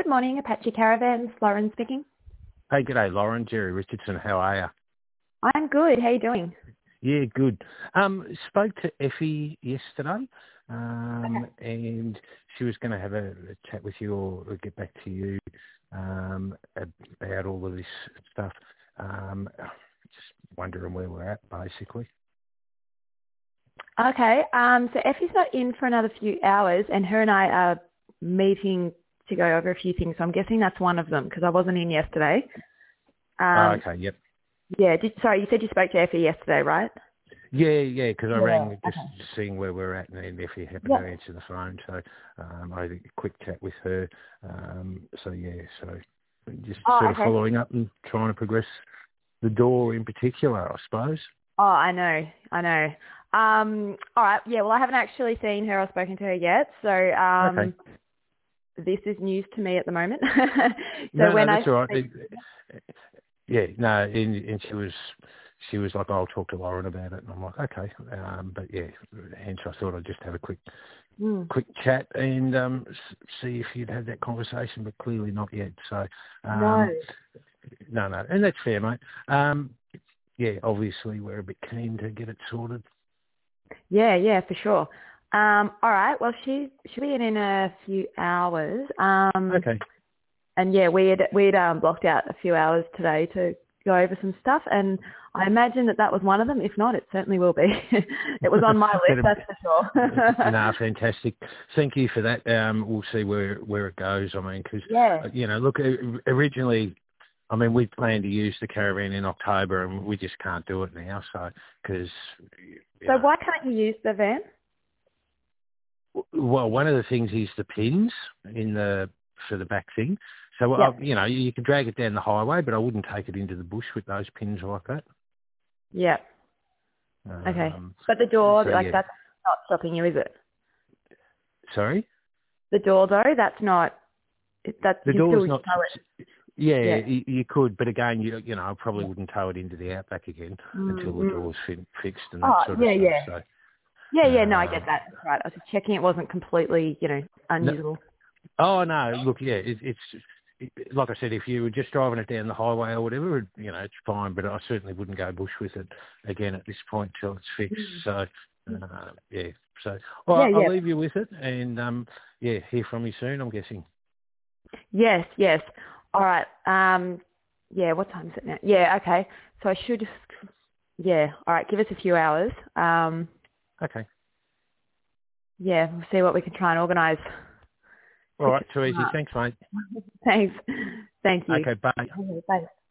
Good morning, Apache Caravans. Lauren speaking. Hey, g'day, Lauren. Jerry Richardson. How are you? I'm good. How are you doing? Yeah, good. Spoke to Effie yesterday, Okay. and she was going to have a chat with you or get back to you about all of this stuff. Just wondering where we're at, basically. Okay. So Effie's not in for another few hours, and her and I are meeting to go over a few things. So I'm guessing that's one of them because I wasn't in yesterday. Okay, yep. Yeah. Sorry, you said you spoke to Effie yesterday, right? Yeah, because I rang just Okay. seeing where we're at, and then Effie happened Yeah. to answer the phone, so I had a quick chat with her. So just Oh, sort of okay. following up and trying to progress the door in particular, I suppose. Oh, I know. All right. Yeah. Well, I haven't actually seen her or spoken to her yet, so Okay. this is news to me at the moment. So No, when I that's all right. speak, Yeah, no, and she was like, I'll talk to Lauren about it, and I'm like, okay, but yeah, hence I thought I'd just have a quick chat and see if you'd had that conversation, but clearly not yet. So, no. no, and that's fair, mate. Yeah, obviously we're a bit keen to get it sorted. Yeah, for sure. All right. Well, she'll be in a few hours. Okay. And yeah, we'd blocked out a few hours today to go over some stuff, and I imagine that was one of them. If not, it certainly will be. It was on my list, that's for sure. No, fantastic. Thank you for that. We'll see where it goes. I mean, because, Yeah. look, originally, I mean, we planned to use the caravan in October, and we just can't do it now. So, because, So why can't you use the van? well, one of the things is the pins for the back thing. So, Yeah. you can drag it down the highway, but I wouldn't take it into the bush with those pins like that. Yeah. Okay. Um, But the door, so yeah. that's not stopping you, is it? Sorry? The door, though, that's not. That The you can door's still not. tow it. Yeah, Yeah. you could, but again, I probably wouldn't tow it into the outback again until the Mm-hmm. door's fixed and that Oh, sort of yeah, stuff. yeah. So, Yeah, no, I get that. That's right. I was just checking it wasn't completely, no, unusable. oh no, look, yeah, like I said, if you were just driving it down the highway or whatever, it's fine. But I certainly wouldn't go bush with it again at this point till it's fixed. So, yeah. So, all Yeah, right, I'll yeah. leave you with it, and hear from you soon. I'm guessing. Yes. All right. Yeah, what time is it now? Yeah, okay. So I should just, yeah. All right, give us a few hours. Okay. Yeah, we'll see what we can try and organise. All right, too easy. Thanks, mate. Thanks. Thank you. Okay, bye. Okay, bye.